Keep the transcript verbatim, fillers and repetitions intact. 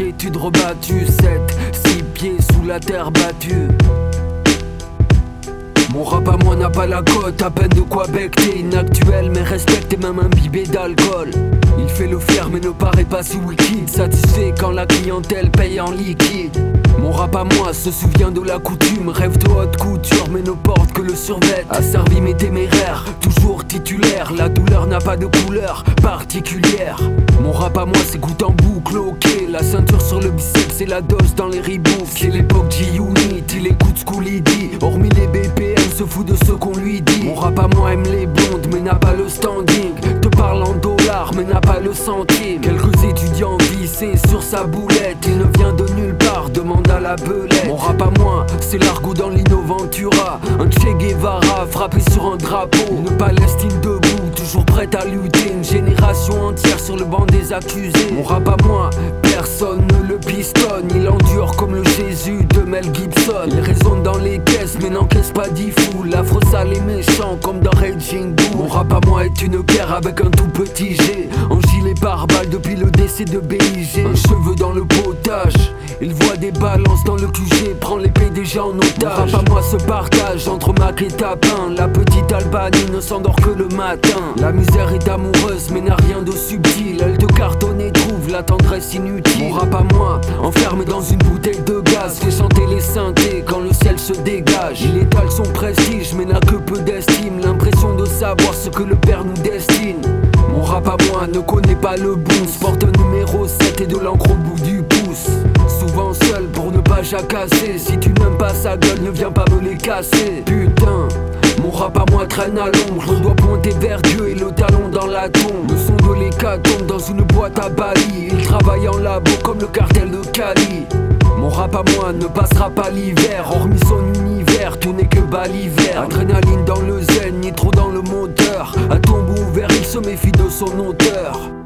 l'étude rebattue, sept, six pieds sous la terre battue. Mon rap à moi n'a pas la cote, à peine de quoi becter. Inactuel mais respecté, même imbibé d'alcool. Il fait le fier mais ne paraît pas si wicked. Satisfait quand la clientèle paye en liquide. Mon rap à moi se souvient de la coutume. Rêve de haute couture mais ne porte que le survêt. Asservi mais téméraire, toujours titulaire. La douleur n'a pas de couleur particulière. Mon rap à moi s'écoute en boucle, ok. La ceinture sur le biceps et la dose dans les riboufs. C'est l'époque G-Unit, il écoute ce qu'on lui dit. Hormis les B P M, se fout de ce qu'on lui dit. Mon rap à moi aime les blondes mais n'a pas le standing. Te parle en dollars mais n'a pas le centime. Quelques étudiants vissés sur sa boulette. Il ne vient de nulle part, demande à la belette. Mon rap à moi, c'est l'argot dans l'Innoventura. Un Che Guevara frappé sur un drapeau. Une Palestine debout, toujours prête à lutter. Une génération entière sur le banc des accusés. Mon rap à moi, personne ne le pistonne. Il endure comme le Jésus de Mel Gibson. Il résonne dans les caisses mais n'encaisse pas dix fous. L'afro sale et méchant comme dans Raging Bull. Mon rap à moi est une guerre avec un tout petit G. En gilet pare-balles depuis le décès de B I G. Un cheveu dans le potage, il voit des balances dans le Q G. Prend les P D G en otage. Mon rap à moi se partage entre Mac et Tapin. La petite Albanie ne s'endort que le matin. La misère est amoureuse mais n'a rien de subtil. Elle te cartonne et trouve la tendresse inutile. Mon rap à moi, enfermé dans une bouteille de gaz, fait chanter les synthés quand le ciel se dégage. Il étale son prestige mais n'a que peu d'estime. L'impression de savoir ce que le père nous destine. Mon rap à moi ne connaît pas le boost. Porte un numéro sept et de l'encre au bout du pouce. Souvent seul pour ne pas jacasser. Si tu n'aimes pas sa gueule, ne viens pas me les casser. Putain, mon rap à moi traîne à l'ombre. Je dois pointer vers Dieu et le talon dans la tombe. Le son de l'hécatombe dans une boîte à Bali. Il travaille en labo comme le cartel de Cali. Mon rap à moi ne passera pas l'hiver. Hormis son univers, tout n'est que baliver. Adrénaline dans le zen, nitro dans le moteur. À tombeau ouvert, il se méfie de son auteur.